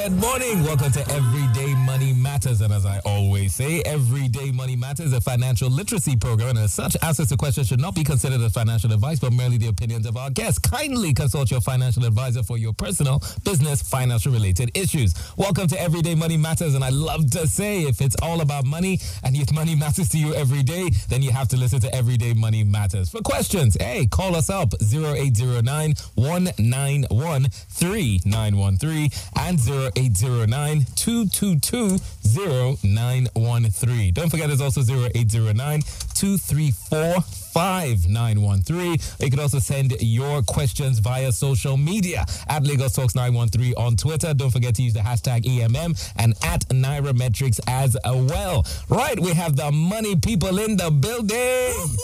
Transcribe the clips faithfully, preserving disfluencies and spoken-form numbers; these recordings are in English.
Good morning. Welcome to Everyday Money Matters. And as I always say, Everyday Money Matters is a financial literacy program. And as such, answers to questions should not be considered as financial advice, but merely the opinions of our guests. Kindly consult your financial advisor for your personal, business, financial related issues. Welcome to Everyday Money Matters. And I love to say, if it's all about money and if money matters to you every day, then you have to listen to Everyday Money Matters. For questions, hey, call us up zero eight zero nine, one nine one, three nine one three and zero eight zero nine, two two two, zero nine one three. Don't forget, it's also zero eight zero nine, two three four, five nine one three. You can also send your questions via social media at Lagos Talks nine one three on Twitter. Don't forget to use the hashtag E M M and at Nairametrics as well. Right, we have the money people in the building.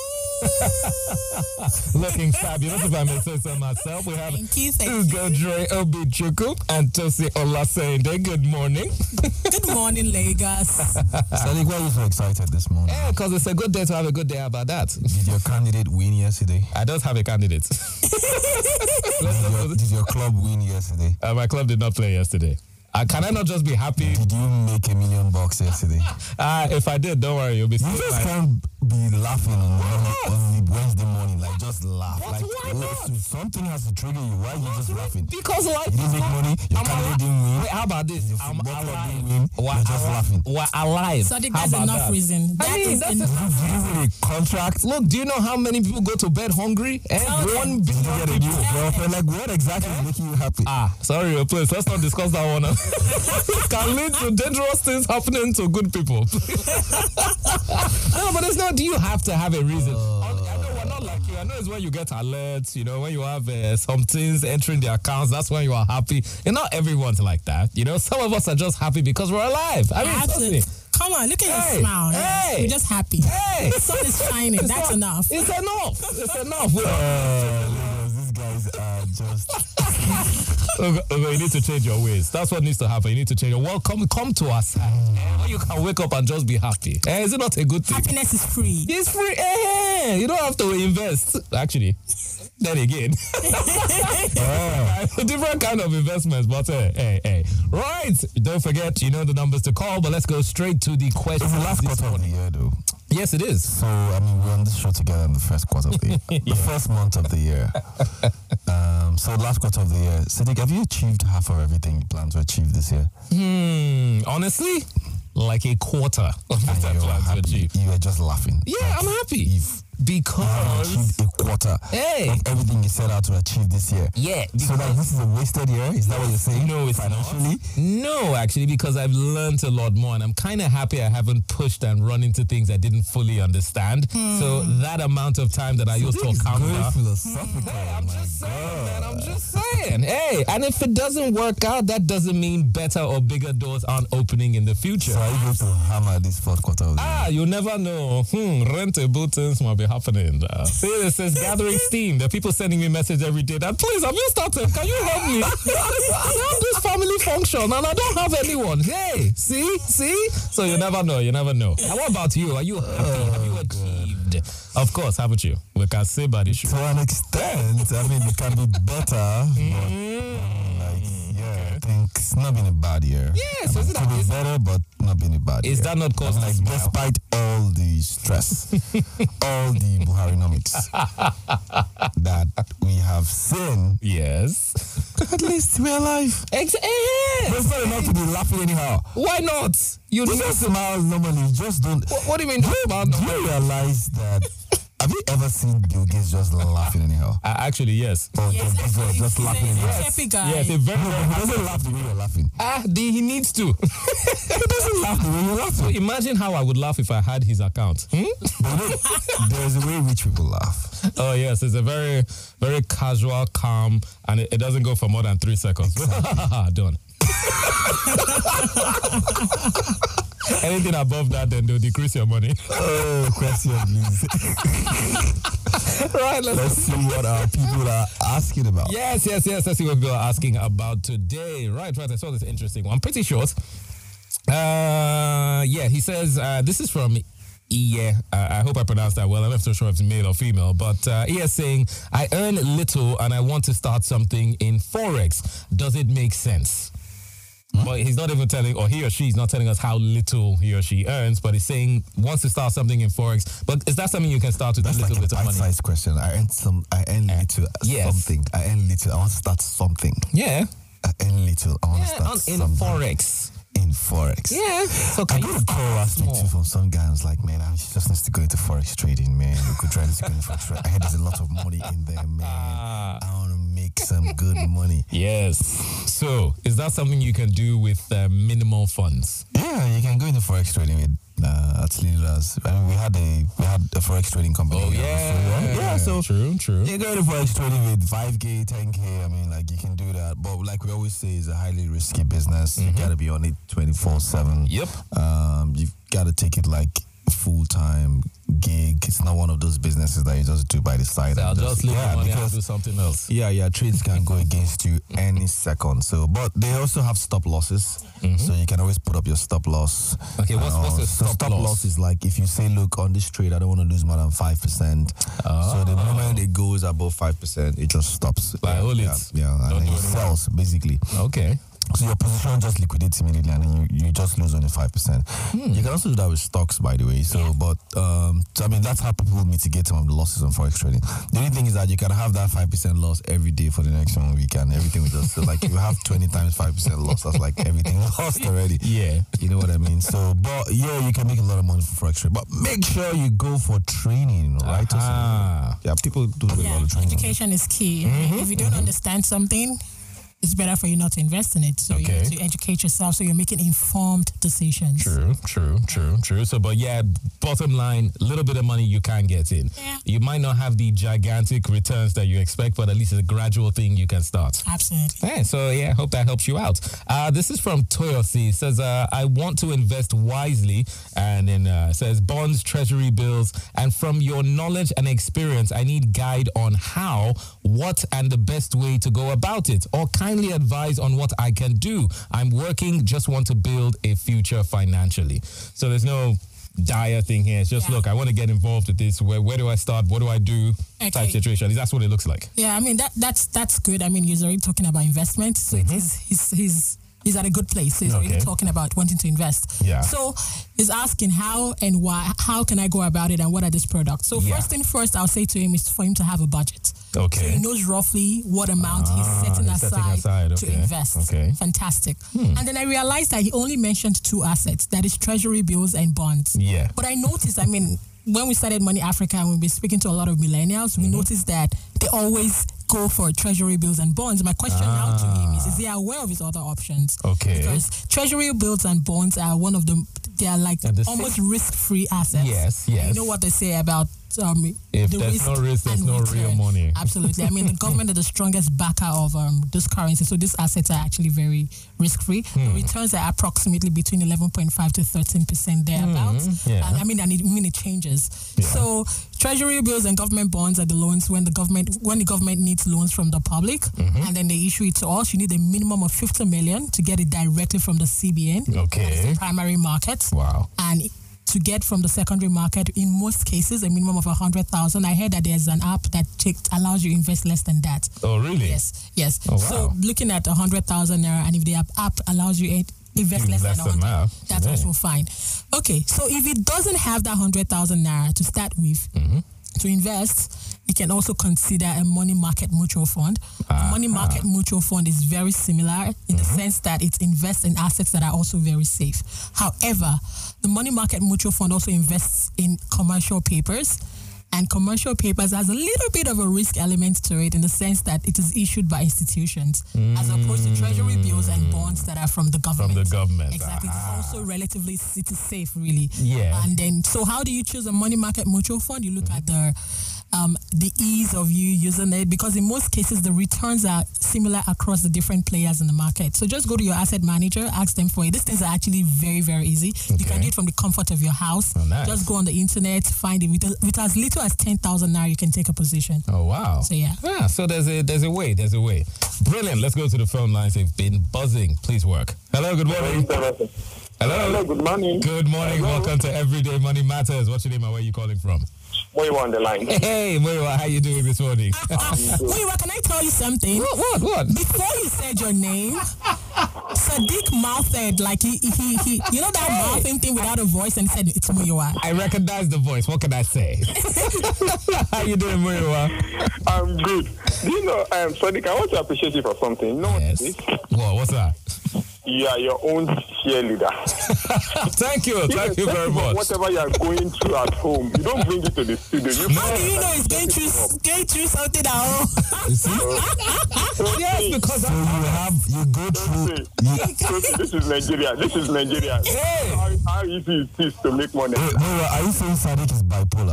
Looking fabulous, if I may say so myself. We have Ugodre Obichuku and Tosi Olasende. Good morning. Good morning, Lagos. Sadiq, why are you so excited this morning? Yeah, because it's a good day to have a good day. How about that? Did your candidate win yesterday? I don't have a candidate. did, your, did your club win yesterday? Uh, my club did not play yesterday. Uh, can I not just be happy? Did you make a million bucks yesterday? Ah, uh, if I did, don't worry, you'll be. You just like, can't be laughing on, on, on Wednesday morning, like just laugh. But like why not? So something has to trigger you. Why are you just laughing? Because life. You didn't make money. Your candidate didn't win. Wait, how about this? Your I'm football club alive. didn't win. We're You're just alive. laughing. We're alive. So that's enough that? reason. That I mean, is that's enough. Did you get a contract? Look, do you know how many people go to bed hungry? Eh? Okay. One Did you billion get a new girlfriend? Like what exactly is making you happy? Ah, sorry, please, let's not discuss that one. Can lead to dangerous things happening to good people. No, but it's not. Do you have to have a reason? Uh, I know we're not like you. I know it's when you get alerts, you know, when you have uh, some things entering the accounts, that's when you are happy. And not everyone's like that. You know, some of us are just happy because we're alive. I mean, Absolutely. Come on, look at hey, your smile. Hey, We're just happy. Hey, the sun is shining. It's That's not, enough. It's enough. It's enough. Uh, these guys are just. okay, okay, you need to change your ways. That's what needs to happen. You need to change your well. Come, come to our side. Eh, where you can wake up and just be happy. Eh, is it not a good thing? Happiness is free. It's free. Eh, you don't have to invest. Actually, then again, oh. different kind of investments. But hey, hey, hey, right. Don't forget, you know the numbers to call. But let's go straight to the question. It's the last quarter of the year, though. Yes, it is. So, I mean, we're on this show together in the first quarter of the year. yeah. The first month of the year. Um, so, last quarter of the year. Sadiq, have you achieved half of everything you plan to achieve this year? Hmm. Honestly, like a quarter of what I plan to achieve. You were just laughing. Yeah, like I'm happy. If because you achieved a quarter hey. of everything you set out to achieve this year. Yeah. So that this is a wasted year? Is that what you're saying? No, it's financially? Not. No, actually, because I've learned a lot more, and I'm kind of happy I haven't pushed and run into things I didn't fully understand. Hmm. So that amount of time that I so used to account for. Philosophical. Hey, I'm oh just saying, God. man. I'm just saying. Hey, and if it doesn't work out, that doesn't mean better or bigger doors aren't opening in the future. So are you going to hammer this fourth quarter of the Ah, year? you never know. Hmm, rentable things might be happening. Uh, see, it says gathering steam. There are people sending me messages every day that, please, have you started? Can you help me? I have this family function and I don't have anyone. Hey, see? See? So you never know. You never know. And what about you? Are you happy? Oh, have you achieved? God. Of course, haven't you? We can say by the show. To an extent, I mean, it can be better. Mm. But, like, yeah, I think it's not been a bad year. Yes, I mean, it could be better, but not been a bad is year. That not cause I mean, like, smile? despite all the stress, all the Buharinomics that we have seen, yes, at least we're alive. Ex- eh, But it's not enough to be laughing anyhow. Why not? You You just smile normally. You just don't. What, what do you mean? Do you, do you realize that? Have you ever seen Bill Gates just laughing anyhow? Uh, actually, yes. Or Yes, just, actually, just he's laughing a- anyhow? he's a happy guy. Yes, a very, No, but he doesn't laugh the way you're laughing. ah, the, he needs to. He doesn't laugh the way you're So laughing. imagine how I would laugh if I had his account. Hmm? But look, there's a way rich people laugh. Oh yes, it's a very, very casual, calm, and it, it doesn't go for more than three seconds. Done. Anything above that, then they'll decrease your money. Oh, question, please. Right, let's, Let's see what our people are asking about. Yes, yes, yes. Let's see what people are asking about today. Right, right. I saw this interesting one. Pretty short. Uh, yeah, he says, uh, this is from Iye. Uh, I hope I pronounced that well. I'm not so sure if it's male or female, but uh, Iye is saying, I earn little and I want to start something in Forex. Does it make sense? But he's not even telling, or he or she is not telling us how little he or she earns, but he's saying wants to start something in Forex. But is that something you can start with That's a little like a bit of money? bite-sized question. I earn some. I earn little. yes. Something. I earn little. I want to start something. Yeah. I earn little. I want Yeah, to start on, in something. Forex. In Forex. Yeah. So I can got you a call last week small? too from some guy. I was like, man, I just needs to go into Forex trading, man. We could try to go into Forex trading. I heard there's a lot of money in there, man. I want to make some good money. Yes. So is that something you can do with uh, minimal funds? Yeah, you can go into Forex trading with uh, at little as. I mean, we had a we had a Forex trading company. Oh here yeah. before, right? Yeah. So true, true. you go to Forex trading with five K, ten K. I mean, like you can do that. But like we always say, it's a highly risky business. Mm-hmm. You got to be on it twenty-four seven. Yep. Um, you've got to take it like full time gig. It's not one of those businesses that you just do by the side. So I'll and just leave yeah, the money and because do something else. yeah, yeah, trades can go against you any second. So, but they also have stop losses, so you can always put up your stop loss. Okay, what's- And, what's uh, a so stop stop loss? loss is like if you say, look, on this trade, I don't want to lose more than five percent. So the moment it goes above five percent, it just stops. Like, yeah, hold it. yeah, yeah, Don't and do it it sells basically. Okay. So your position just liquidates immediately, and then you, you just lose only five percent. Hmm. You can also do that with stocks, by the way. So, but um, so, I mean, that's how people mitigate some of the losses on Forex trading. The only thing is that you can have that five percent loss every day for the next one week, and everything will just so like if you have twenty times five percent loss, that's like everything lost already. Yeah. You know what I mean? So, but yeah, you can make a lot of money for Forex trading, but make sure you go for training, right? Ah. Yeah, people do a Yeah, lot of training. education is key. Mm-hmm, If you don't understand something, it's better for you not to invest in it. So you Okay. need to educate yourself so you're making informed decisions. True, true, true, true. So, but yeah, bottom line, a little bit of money you can get in. Yeah. You might not have the gigantic returns that you expect, but at least it's a gradual thing you can start. Absolutely. Hey, so yeah, hope that helps you out. Uh, this is from Toyosi. It says, uh, I want to invest wisely, and then uh, says bonds, treasury bills, and from your knowledge and experience, I need guide on how, what, and the best way to go about it, or kindly advise on what I can do. I'm working, just want to build a future financially. So there's no dire thing here. It's just, Yeah. look, I want to get involved with this. Where, where do I start? What do I do? Okay. Type situation. That's what it looks like. Yeah, I mean that that's that's good. I mean, he's already talking about investment, so he's he's he's he's at a good place. So he's Okay. already talking about wanting to invest. Yeah. So he's asking how and why. How can I go about it, and what are these products? So Yeah. first thing first, I'll say to him is for him to have a budget. Okay. So he knows roughly what amount Ah, he's setting he's setting aside, aside, to okay, invest. okay. Fantastic. And then I realized that he only mentioned two assets. That is treasury bills and bonds. Yeah. But I noticed, I mean, when we started Money Africa and we've been speaking to a lot of millennials, we noticed that they always go for treasury bills and bonds. My question now to him is, is he aware of his other options? Okay. Because treasury bills and bonds are one of the, they are like At the almost same- risk-free assets. Yes, And yes. you know what they say about um, If the there's risk no risk, there's and no return. real money. Absolutely. I mean, the government is the strongest backer of um, this currency, so these assets are actually very risk-free. Hmm. The returns are approximately between eleven point five to thirteen percent thereabouts. Hmm, yeah. And I mean, and it, I mean, it changes. Yeah. So treasury bills and government bonds are the loans when the government when the government needs loans from the public, Mm-hmm. and then they issue it to us. You need a minimum of fifty million to get it directly from the C B N. Okay. That is the primary market. Wow. And to get from the secondary market, in most cases, a minimum of one hundred thousand. I heard that there's an app that take, allows you to invest less than that. Oh, really? Yes, yes. Oh, wow. So looking at one hundred thousand naira, and if the app, app allows you to invest You less less than than one hundred, that. that's Yeah. also fine. Okay, so if it doesn't have that one hundred thousand naira to start with, Mm-hmm. to invest, you can also consider a money market mutual fund. A money market mutual fund is very similar in the sense that it invests in assets that are also very safe. However, the money market mutual fund also invests in commercial papers. And commercial papers has a little bit of a risk element to it in the sense that it is issued by institutions as opposed to treasury bills and bonds that are from the government. From the government. Exactly. Ah. It's also relatively city safe, really. Yeah. And then, so how do you choose a money market mutual fund? You look at the um, the ease of you using it, because in most cases the returns are similar across the different players in the market. So just go to your asset manager, ask them for it. These things are actually very, very easy. You can Okay. do it from the comfort of your house. Oh, nice. Just go on the internet, find it. With, with as little as ten thousand naira, you can take a position. Oh, wow. So, yeah. Yeah, so there's a there's a way, there's a way. Brilliant. Let's go to the phone lines. They've been buzzing. Please work. Hello, good morning. Hello, Hello. good morning. Good morning. Hello. Welcome to Everyday Money Matters. What's your name and where are you calling from? Moiwa on the line. Hey, Moiwa, how you doing this morning? Moiwa, can I tell you something? What, what, what? Before you said your name, Sadiq mouthed like he, he, he, you know that mouthing thing without a voice, and he said it's Moiwa. I recognize the voice. What can I say? How you doing, Moiwa? I'm good. Do you know, um, Sadiq, I want to appreciate you for something. No, yes. What, what's that? You are your own cheerleader. Thank you, thank you very much. Whatever you are going through at home, you don't bring it to the studio. You How do you know he's going through, going through something at home? Yes, because so you have you go through. You, this is Nigeria. This is Nigeria. Hey. How, how easy it is to make money? wait, wait, are you saying Sadiq is bipolar?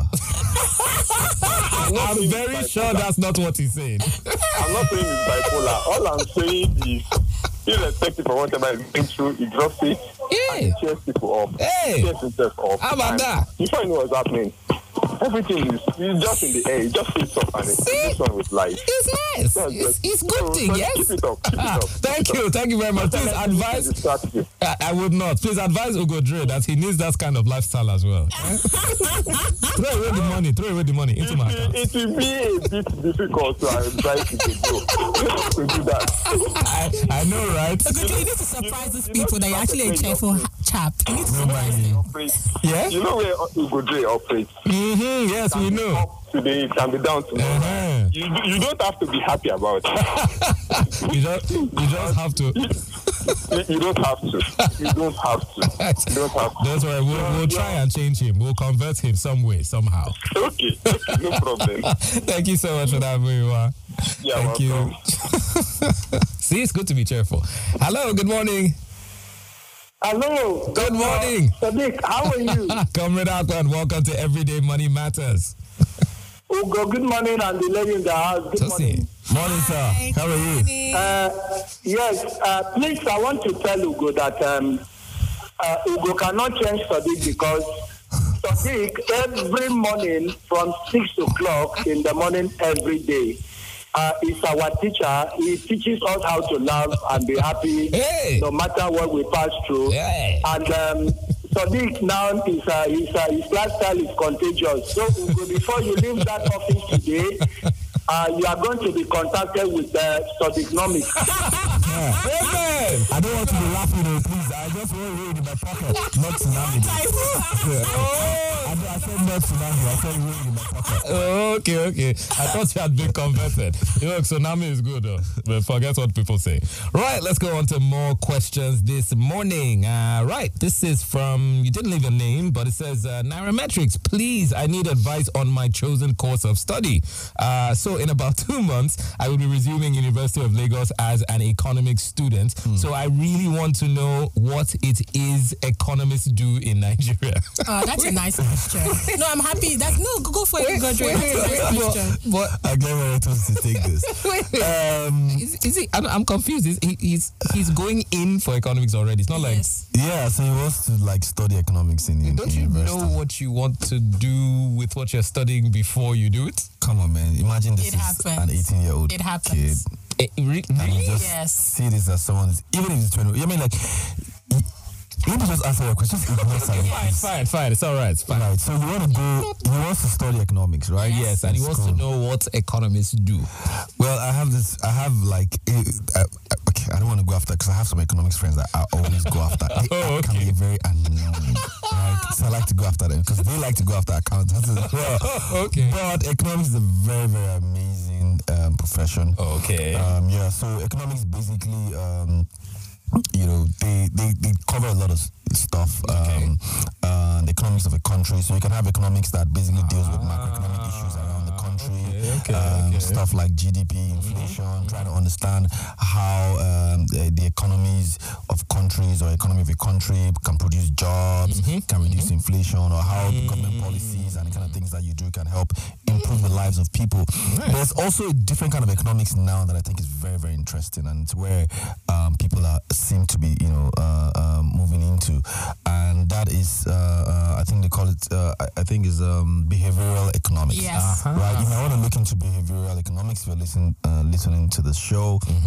I'm very sure that's not what he's saying. I'm not saying it's bipolar. All I'm saying is, irrespective of whatever he's going through, he drops it Yeah. and he cheers people up. Hey. Cheers himself up. How about And that? Before you know what's happening, everything is it's just in the air. It just fits up and it's this one with life. It's nice. That's It's, good. it's good So, thing, so yes? Keep it up. Keep it Ah, up. thank Keep it you, up. thank you very much. Please Don't let advise. anything distract you. I, I would not. Please advise Ugo Dre that he needs that kind of lifestyle as well. Eh? Throw away the money. Throw away the money into my account. It will be a bit difficult to try to do, to do that. I, I know, right? Ugo, you need to surprise these people that you're actually a cheerful chap. You need to surprise them. Yeah? You know where Ugo Dre operates? Mm-hmm. Yes, we know. Up today, it can be down tomorrow. Uh-huh. You, you don't have to be happy about it. You just, you just have to. You, you don't have to. You don't have to. You don't have to. That's right. We'll, we'll try and change him. We'll convert him some way, somehow. Okay, okay, no problem. Thank you so much for that, Muiwa. Yeah, Thank welcome. you. See, it's good to be cheerful. Hello, good morning. Hello. Good morning. Sadiq, how are you? Comrade Akwan, welcome to Everyday Money Matters. Ugo, good morning, and the lady in the house. Good So morning. see. Morning, sir. How are you? Uh, yes, uh, please, I want to tell Ugo that um, uh, Ugo cannot change Sadiq because Sadiq, every morning from six o'clock in the morning every day, uh, is our teacher. He teaches us how to love and be happy Hey. no matter what we pass through. Hey. And um, Sadiq now is uh, his, uh, his lifestyle is contagious. So Ugo, before you leave that office today, uh, you are going to be contacted with uh, Sadiqnomics. Amen. I don't want to be laughing, though, please. I just want to read in my pocket, not tsunami. I, I said not tsunami. I said read in my pocket. Oh, okay, okay. I thought you had been converted. You know, tsunami is good, though. But forget what people say. Right, let's go on to more questions this morning. Uh, right, this is from, you didn't leave a name, but it says, uh, Nairametrics, please, I need advice on my chosen course of study. Uh, so in about two months, I will be resuming University of Lagos as an economics student. Mm. So I really want to know what it is economists do in Nigeria. Oh, that's a nice question. No, I'm happy. That's no, go for it, Ugo Dre. Wait, That's a wait, nice wait, question. but, I get where it was to take this. wait, wait. Um, Is, is he? I'm, I'm confused. Is he, he's he's going in for economics already. It's not like. Yes. yeah, so he wants to like study economics in, in Don't you university. know what you want to do with what you're studying before you do it? Come on, man. Imagine this It is happens. an eighteen-year-old It kid. happens. Eh, re- And you really? just Yes. see this as someone, even if it's twenty. I mean, like, let me just answer your question. Just ignore silence, Fine, please. fine, fine. It's all right. It's fine. Right, so you want to go, he wants to study economics, right? Yes, and he That's wants cool. to know what economists do. Well, I have this, I have like, uh, uh, okay, I don't want to go after, because I have some economics friends that I always go after. They Oh, can okay. be very annoying, right? So I like to go after them, because they like to go after accountants as well. Okay. But economics is a very, very amazing um, profession. Okay. Um, yeah, so economics basically, um, you know, they, they, they cover a lot of stuff. Okay. Um, uh, the economics of a country. So you can have economics that basically deals with macroeconomic issues around the country. Okay, okay, um, okay. Stuff like G D P, inflation, mm-hmm. trying to understand how um, the, the economies of countries or economy of a country can produce jobs, mm-hmm. can reduce mm-hmm. inflation, or how mm-hmm. government policies and the kind of things that you do can help improve the lives of people. Right. There's also a different kind of economics now that I think is very, very interesting, and it's where um, people are seem to be, you know, uh, uh, moving into, and that is, uh, uh, I think they call it, uh, I, I think is um, behavioral economics. Yes. Uh-huh. Right. You might want to look into behavioral economics if you're listening, uh, listening to the show. Mm-hmm.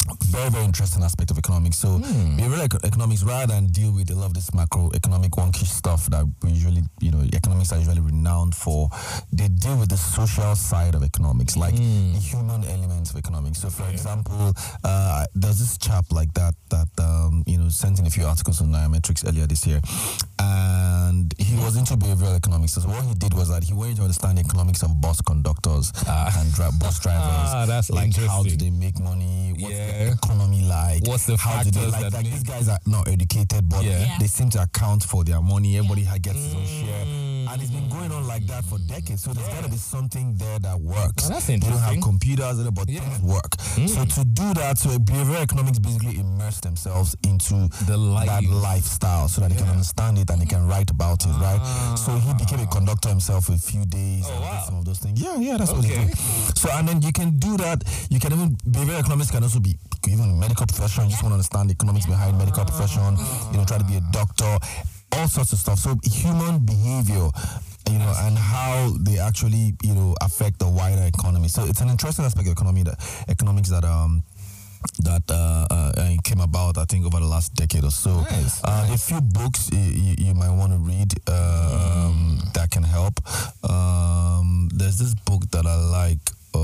very, very interesting aspect of economics. So, mm. behavioral ec- economics, rather than deal with a lot of this macroeconomic wonky stuff that we usually, you know, economics are usually renowned for, they deal with the social side of economics, like mm. the human elements of economics. So, for okay. example, uh, there's this chap like that that um, you know sent in a few articles on Nairametrics earlier this year, and he was into behavioral economics. So, what he did was that he wanted to understand the economics of bus conductors ah. and dri- bus drivers. Ah, that's like interesting. How do they make money? What's yeah. the economy like? What's the how do they like? Like these guys are not educated, but yeah. Yeah. they seem to account for their money. Everybody yeah. gets his own share, and it's been going on like that for decades. So there's yeah. got to be something there that works. Well, that's they interesting. don't have computers, but yeah. things work. Mm. So to do that, so behavioral economics basically immerse themselves into the life. that lifestyle, so that yeah. they can understand it and they can write about it, right? Ah. So he became a conductor himself for a few days. Oh, and wow. did some of those things. Yeah, yeah, that's okay. what he did. So and then you can do that. You can even behavioral economics can also be even medical profession. You just want to understand the economics behind medical profession. You know, try to be a doctor, all sorts of stuff. So human behavior, you know, and how they actually, you know, affect the wider economy. So it's an interesting aspect of economy that economics that um that uh, uh, came about, I think, over the last decade or so. Nice. Uh, there are a few books you, you might want to read um, mm. that can help. Um, there's this book that I like.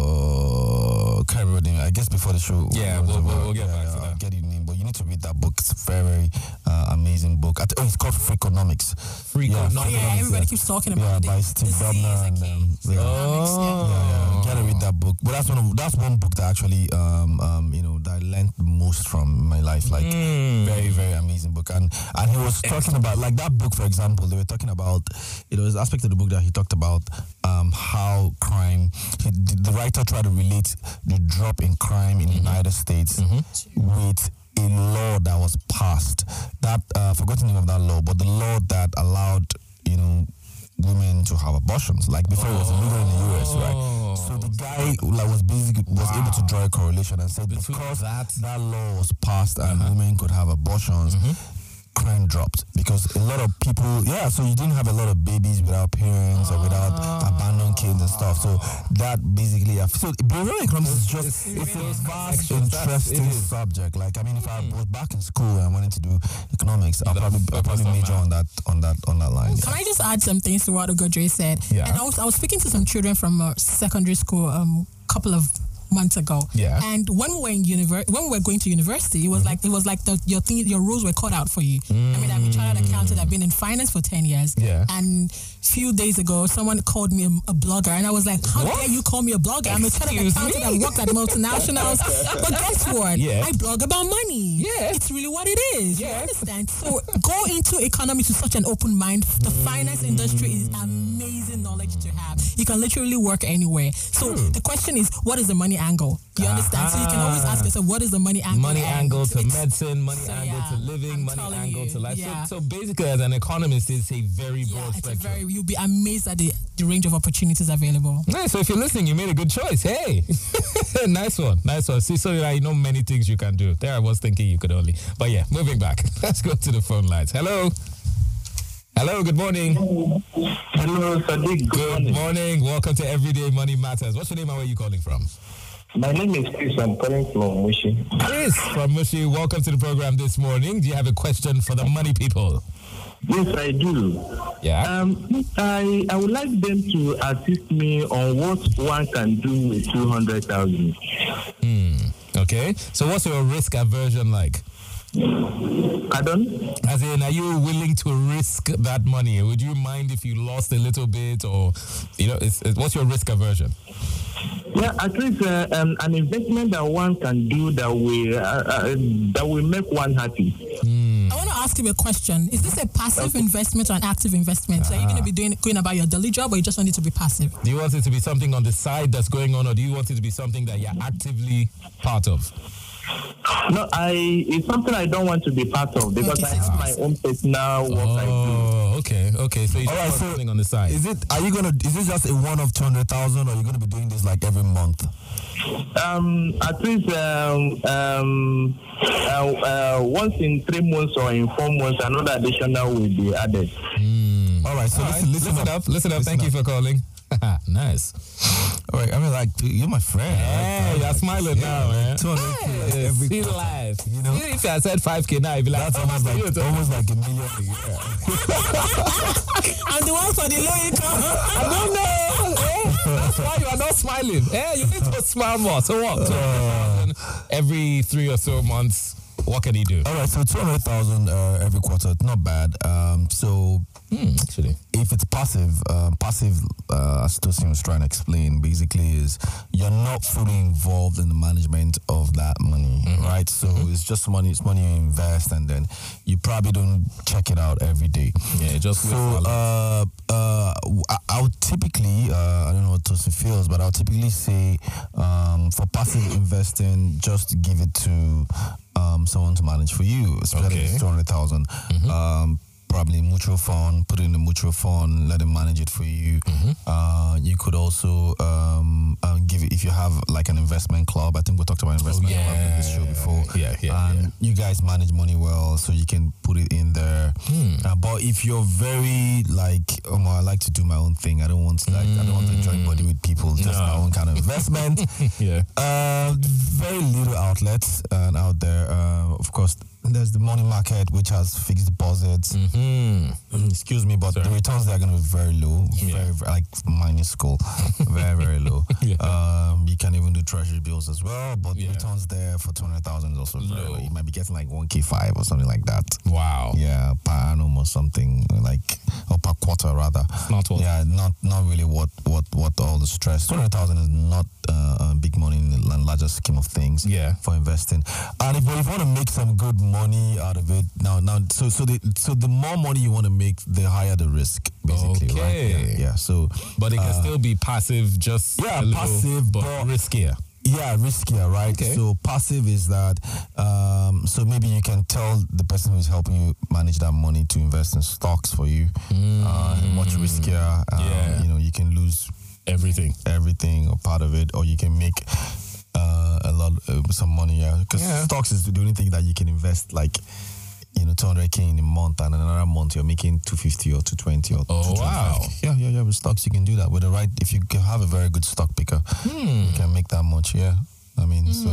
Uh, can't remember the name. I guess before the show. Yeah, we'll, we'll, we'll get back uh, to that. I'll get your name, but you need to read that book. It's a very, very uh, amazing book. I th- oh, it's called Freakonomics. Freakonomics. Yeah, yeah, everybody keeps talking about yeah, it. Yeah, by Steve Dubner and um, yeah. Oh. yeah, yeah. You gotta read that book. But that's one of that's one book that actually um, um you know that I learned the most from in my life. Like mm. very, very amazing book. And and he was talking about like that book, for example. They were talking about you know, there's an aspect of the book that he talked about um how crime. He, the writer tried to relate the drop in crime in the mm-hmm. United States mm-hmm. with a law that was passed. That uh, forgotten the name of that law, but the law that allowed you know women to have abortions, like before oh. it was illegal in the U S, right? So the guy like was basically was wow. able to draw a correlation and said Between because that that law was passed and uh-huh. women could have abortions. Mm-hmm. Crime dropped because a lot of people, yeah, so you didn't have a lot of babies without parents or without abandoned kids and stuff. So that basically, so behavioral economics is just, it's, it's a vast, interesting subject. Like, I mean, if I was back in school and I wanted to do economics, I'll probably, I'll probably major on that, on that, on that line. Can I just add some things to what Ugodre said? Yeah. And I was, I was speaking to some children from uh, secondary school a um, couple of months ago. Yeah. And when we were in univer- when we were going to university, it was mm-hmm. like it was like the, your thing, your rules were cut out for you. Mm. I mean, I'm a chartered accountant. I've been in finance for ten years. Yeah. And a few days ago, someone called me a, a blogger, and I was like, "How what? dare you call me a blogger? I'm a chartered accountant. I worked at multinationals." But guess what? Yeah. I blog about money. Yeah. It's really what it is. Yeah. You understand? So go into economics with such an open mind. The mm. finance industry is amazing knowledge to have. You can literally work anywhere. So mm. the question is, what is the money angle? You understand? Uh-huh. So you can always ask yourself, what is the money angle? Money angle to it's, medicine, money so angle yeah, to living, I'm money angle you, to life. Yeah. So, so basically, as an economist, it's a very yeah, broad it's spectrum. A very, you'll be amazed at the, the range of opportunities available. Nice. So if you're listening, you made a good choice. Hey, nice one, nice one. See, so I know many things you can do. There I was thinking you could only. But yeah, moving back. Let's go to the phone lines. Hello. Hello, good morning. Hello, Sadiq. Good, good morning. morning. Welcome to Everyday Money Matters. What's your name and where are you calling from? My name is Chris. I'm calling from Mushi. Chris from Mushi, welcome to the program this morning. Do you have a question for the money people? Yes, I do. Yeah. Um, I I would like them to assist me on what one can do with two hundred thousand. Hmm. Okay. So, what's your risk aversion like? Pardon? As in, are you willing to risk that money? Would you mind if you lost a little bit, or you know, it's, it's, what's your risk aversion? Yeah, at least uh, um, an investment that one can do that will uh, uh, that will make one happy. Mm. I want to ask you a question. Is this a passive okay. investment or an active investment? So, are you going to be doing going about your daily job, or you just want it to be passive? Do you want it to be something on the side that's going on, or do you want it to be something that you're actively part of? No, I it's something I don't want to be part of because okay, I have my own personal work oh, I do. Oh, okay, okay. So you're right, so something on the side. Is it? Are you gonna? Is it just a one of two hundred thousand, or are you gonna be doing this like every month? Um, at least um, um, uh, uh, once in three months or in four months, another additional will be added. Mm. All right. So All listen, right. listen, listen up. up. Listen up. Listen Thank up. you for calling. Nice. All right, I mean, like, you're my friend. Hey, right? you're smiling yeah, now, man. two hundred K Hey, every see quarter, life. you know? If I said five K now, you'd be like, That's oh, almost like, you too. almost like a million a year. I'm the one for the low income. I don't know. Eh? That's why you are not smiling. Eh, you need to smile more. So what? two hundred thousand every three or so months. What can he do? All right, so two hundred thousand uh, every quarter, not bad. Um, so Hmm, actually. if it's passive, uh, passive, uh, as Tosin was trying to explain, basically is you're not fully involved in the management of that money, Mm-hmm. right? So it's just money, it's money you invest, and then you probably don't check it out every day. Yeah, just So uh, uh, I, I would typically, uh, I don't know what Tosin feels, but I would typically say um, for passive investing, just give it to um, someone to manage for you, especially Okay. if it's two hundred thousand. Um, probably mutual fund, put it in the mutual fund, let them manage it for you. Mm-hmm. Uh, you could also um, uh, give it, if you have like an investment club, I think we talked about investment club in this show before. Yeah, yeah, And yeah. you guys manage money well, so you can put it in there. Hmm. Uh, but if you're very like, oh, my, I like to do my own thing, I don't want to like, I don't want to join body with people, just No. my own kind of investment. Yeah. Uh, very little outlets uh, out there. Uh, of course, there's the money market, which has fixed deposits. Hmm. Excuse me, but Sorry. the returns there are going to be very low, Yeah. very, very like minuscule, very very low. Yeah. Um, you can even do treasury bills as well, but Yeah. the returns there for two hundred thousand is also very Low. low. You might be getting like one k five or something like that. Wow. Yeah, per annum or something like, or per quarter rather. Not what. Yeah, not not really what what what all the stress. Two hundred thousand is not uh, uh, big money in the larger scheme of things. Yeah. For investing, and if, if you want to make some good money out of it, now now so so the so the more money you want to make, the higher the risk, basically. Right? Okay. Yeah, yeah. So But it can uh, still be passive, just yeah, a little, passive, but, but- riskier. yeah, riskier, right? Okay. So passive is that, um, so maybe you can tell the person who's helping you manage that money to invest in stocks for you, uh, much riskier. Um, Yeah. You know, you can lose Everything. everything or part of it, or you can make uh, a lot, uh, some money. Yeah, because Yeah. stocks is the only thing that you can invest like, you know, two hundred k in a month, and another month you're making two fifty or two twenty or Oh, two twenty-five K. wow. Yeah, yeah, yeah. With stocks, you can do that with the right. If you can have a very good stock picker, you can make that much. Yeah, I mean, so.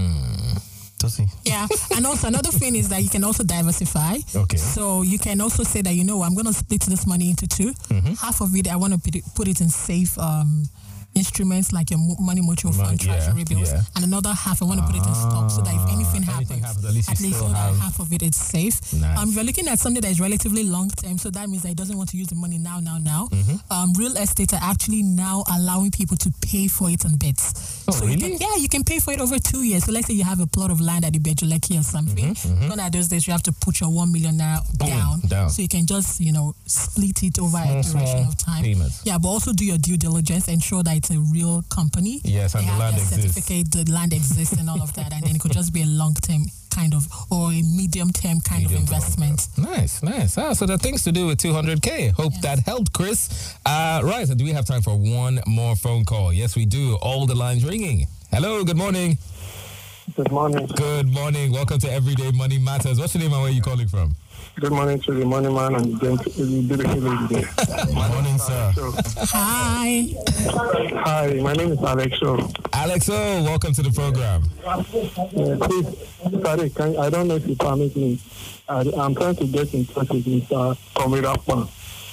Tosi. Yeah, and also another thing is that you can also diversify. Okay. So you can also say that, you know, I'm going to split this money into two. Half of it, I want to put it, put it in safe um, instruments like your mo- money mutual fund, Money, yeah, treasury bills, yeah. and another half I want to put it in stock so that if anything happens, anything happens, at least you still so have- that half of it is safe. Nice. Um, if you're looking at something that is relatively long term, so that means that it doesn't want to use the money now, now, now. Mm-hmm. Um, real estate are actually now allowing people to pay for it on bets. Oh, so you really? can, yeah, you can pay for it over two years. So let's say you have a plot of land at the Bejuleki or something. Gone are those days you have to put your one million naira Boom, down, down. so you can just, you know, split it over Small, a duration small of time. payments. Yeah, but also do your due diligence, ensure that it's a real company. Yes, and They the have land their exists. certificate, the land exists, and all of that, and then it could just be a long term kind of or a medium term kind Medium of to long investment. Nice, nice. Ah, so there are things to do with two hundred K. Hope that helped, Chris. Uh, right, so do we have time for one more phone call? Yes, we do. All the lines ringing. Hello, good morning. Good morning. Good morning. Welcome to Everyday Money Matters. What's your name and where are you calling from? Good morning to the money man and the gent- the beautiful lady there. Good morning, sir. So, Hi. hi, my name is Alex. So, Alex, oh, welcome to the program. uh, please, sorry, can, I don't know if you permit me. I, I'm trying to get in touch with Mister Comrade Akpan.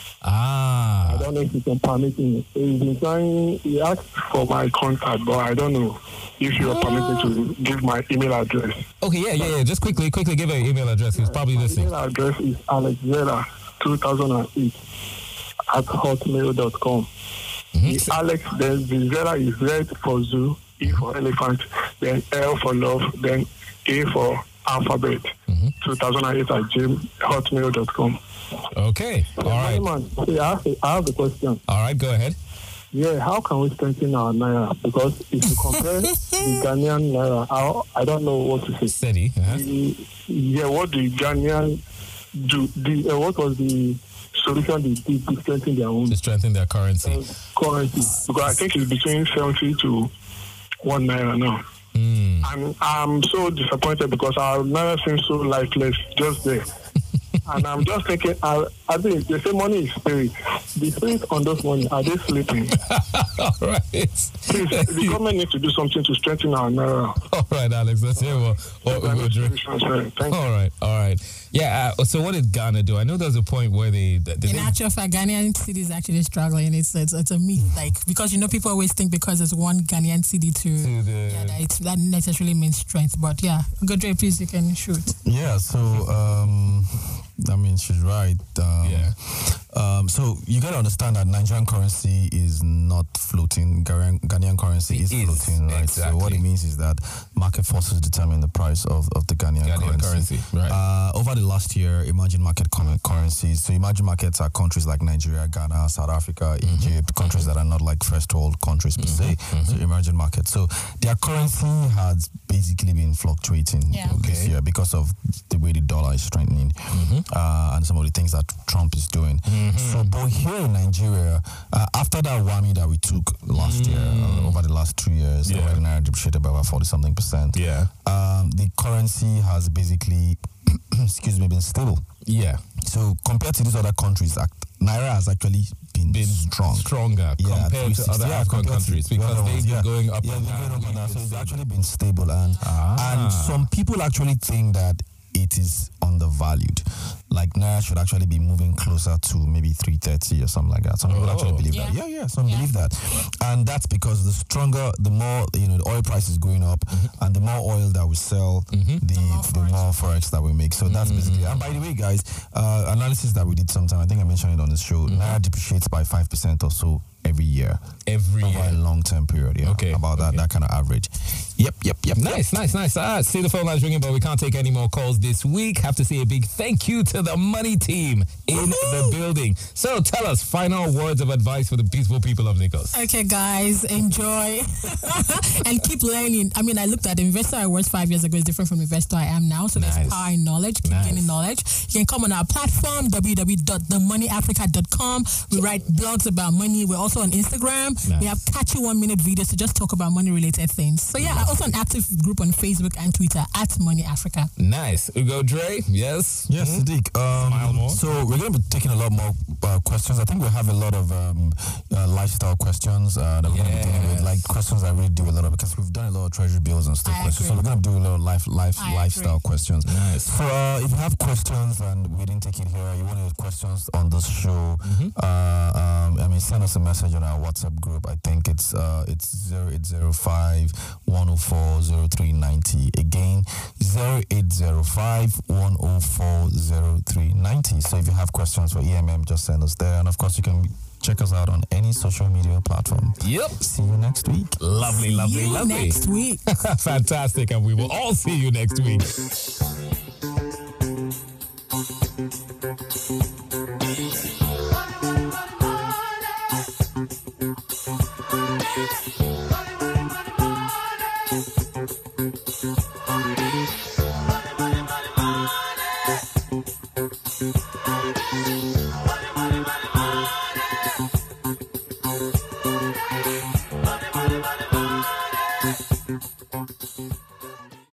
I Ah, don't know if you can permit me. He's been trying, he asked for my contact, but I don't know if you are permitted to give my email address. okay, yeah, yeah, yeah. Just quickly, quickly give her your email address. He's probably My listening. email address is alexzera two thousand eight at hotmail dot com. The Alex, then the Zera is Z for zoo, E for elephant, then L for love, then A for alphabet. two thousand eight at hotmail dot com. Okay, all right. Man, see, I have, a, I have a question. All right, go ahead. Yeah, how can we strengthen our naira? Because if you compare the Ghanaian naira, I, I don't know what to say. Steady. Uh-huh. The, yeah, what the Ghanaian do? The, uh, what was the solution they did to strengthen their own To strengthen their currency. currency? Because I think it's between seventy to one naira now. Mm. And I'm so disappointed because our naira seems so lifeless just there. And I'm just thinking, I, I think they say money is spirit. The spirit on those money, are they sleeping? All right. Please, the government needs to do something to strengthen our naira. All right, Alex. Let's hear what. what, what, what Thank all right, all right. Yeah. Uh, so what did Ghana do? I know there's a point where they. they In they, actual fact, Ghanaian city is actually struggling. It's, it's it's a myth, like because you know people always think because there's one Ghanaian city to, to the, yeah, that, it's, that necessarily means strength. But yeah, Godre, please you can shoot. Yeah. So um, I mean, she's right. Um, yeah. Um, so you got to understand that Nigerian currency is not floating. Ghanaian, Ghanaian currency It is, is, floating, right? exactly. So what it means is that market forces determine the price of, of the Ghanaian, Ghanaian currency. currency, right. Uh, over the last year, emerging market com- currencies. So emerging markets are countries like Nigeria, Ghana, South Africa, Mm-hmm. Egypt, countries that are not like first world countries per se. Mm-hmm. So emerging markets. So their currency has basically been fluctuating Yeah. this Okay. year because of the way the dollar is strengthening Mm-hmm. uh, and some of the things that Trump is doing. So, but here in Nigeria, uh, after that whammy that we took last year, uh, over the last two years, Yeah. where the naira depreciated by about forty something percent. Yeah. Um, the currency has basically, excuse me, been stable. Yeah. So compared to these other countries, act, naira has actually been, Been strong. stronger Yeah, compared to three sixty, other yeah, African compared to countries the because other they've ones, been yeah. going up Yeah, and they've been down. going up and down. So It's it's stable. actually been stable, and Ah. and some people actually think that it is undervalued. Like naira should actually be moving closer to maybe three thirty or something like that. Some people Oh. actually believe Yeah. that. Yeah, yeah, some Yeah. believe that, and that's because the stronger, the more you know, the oil price is going up, Mm-hmm. and the more oil that we sell, the the more forex that we make. So that's basically. And by the way, guys, uh, analysis that we did sometime, I think I mentioned it on the show. Mm-hmm. Naira depreciates by five percent or so every year Every over a year. long term period. Yeah, Okay, about that okay. that kind of average. Yep, yep, yep. Nice, nice, nice. Ah, see the phone lines ringing, but we can't take any more calls this week. Have to say a big thank you to the money team in the building. So tell us, final words of advice for the beautiful people of Lagos. Okay, guys, enjoy and keep learning. I mean, I looked at the investor I was five years ago is different from the investor I am now. So Nice. there's power in knowledge. Keep Nice. gaining knowledge. You can come on our platform, w w w dot the money africa dot com. We write blogs about money. We're also on Instagram. Nice. We have catchy one-minute videos to just talk about money-related things. So yeah, also an active group on Facebook and Twitter at Money Africa. Nice. Ugo Dre, yes? Yes, Sadiq. Um, Smile more. So we're going to be taking a lot more uh, questions. I think we have a lot of um, uh, lifestyle questions uh, that we're going to be dealing with, Yes. like questions that really do a lot of, because we've done a lot of treasury bills and stuff. I questions. So agree. we're going to do a lot of life, life, I lifestyle agree. questions. Nice. So uh, if you have questions and we didn't take it here, you want to questions on this show, uh, um, I mean, send us a message on our WhatsApp group. I think it's uh, it's zero eight zero five, one zero four, zero three nine zero. Again, zero eight zero five, one zero four, zero three nine zero. So if you have questions for E M M, just send us there. And of course, you can check us out on any social media platform. Yep. See you next week. Lovely, lovely, You lovely. next week. Fantastic. And we will all see you next week.